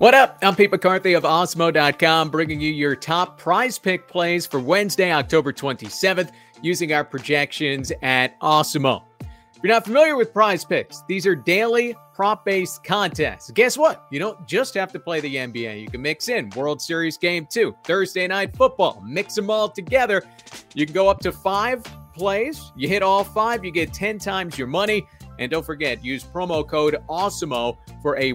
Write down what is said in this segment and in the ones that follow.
What up? I'm Pete McCarthy of Awesemo.com, bringing you your top prize pick plays for Wednesday, October 27th, using our projections at Awesemo. If you're not familiar with prize picks, these are daily prop-based contests. Guess what? You don't just have to play the NBA. You can mix in World Series Game 2, Thursday Night Football, mix them all together. You can go up to 5 plays. You hit all 5, you get 10 times your money. And don't forget, use promo code AWESEMO for a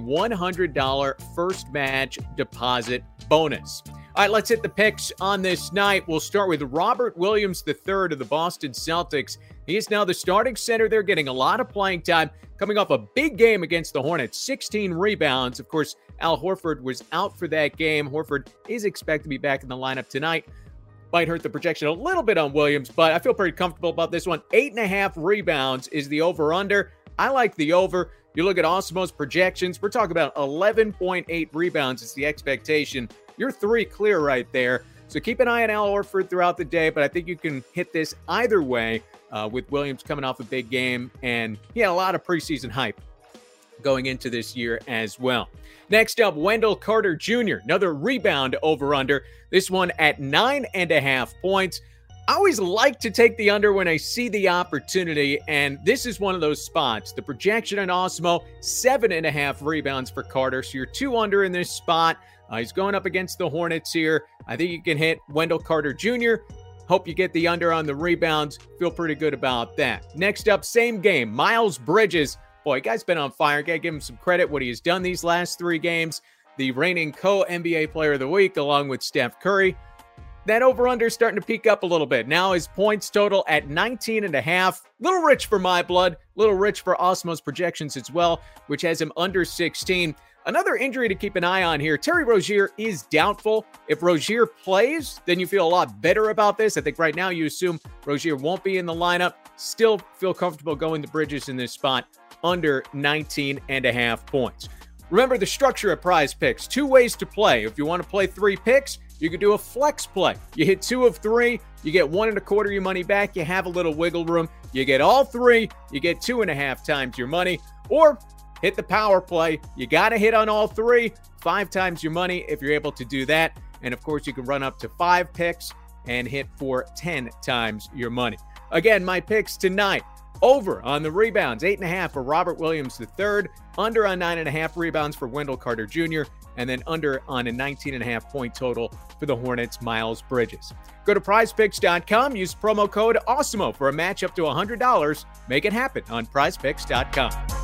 $100 first match deposit bonus. All right, let's hit the picks on this night. We'll start with Robert Williams III of the Boston Celtics. He is now the starting center. They're getting a lot of playing time, coming off a big game against the Hornets, 16 rebounds. Of course, Al Horford was out for that game. Horford is expected to be back in the lineup tonight. Might hurt the projection a little bit on Williams, but I feel pretty comfortable about this one. 8.5 rebounds is the over-under. I like the over. You look at Awesemo's projections, we're talking about 11.8 rebounds is the expectation. You're 3 clear right there. So keep an eye on Al Horford throughout the day, but I think you can hit this either way with Williams coming off a big game, and he had a lot of preseason hype going into this year as well. Next up, Wendell Carter Jr., another rebound over-under. This one at 9.5 points. I always like to take the under when I see the opportunity, and this is one of those spots. The projection on Awesemo, 7.5 rebounds for Carter, so you're 2 under in this spot. He's going up against the Hornets here. I think you can hit Wendell Carter Jr. Hope you get the under on the rebounds. Feel pretty good about that. Next up, same game, Miles Bridges. Boy, guy's been on fire. Gotta give him some credit what he has done these last 3 games. The reigning co-NBA Player of the Week along with Steph Curry. That over-under is starting to peak up a little bit. Now his points total at 19.5. Little rich for my blood. Little rich for Awesemo's projections as well, which has him under 16. Another injury to keep an eye on here. Terry Rozier is doubtful. If Rozier plays, then you feel a lot better about this. I think right now you assume Rozier won't be in the lineup. Still feel comfortable going to Bridges in this spot under 19.5 points. Remember the structure of prize picks. 2 ways to play. If you want to play 3 picks, you can do a flex play. You hit 2 of 3, you get 1.25 your money back. You have a little wiggle room. You get all 3, you get 2.5 times your money. Or hit the power play. You got to hit on all 3, 5 times your money if you're able to do that. And of course, you can run up to 5 picks and hit for 10 times your money. Again, my picks tonight. Over on the rebounds, 8.5 for Robert Williams III, under on 9.5 rebounds for Wendell Carter Jr., and then under on a 19.5 point total for the Hornets, Miles Bridges. Go to prizepicks.com, use promo code AWESEMO for a match up to $100. Make it happen on prizepicks.com.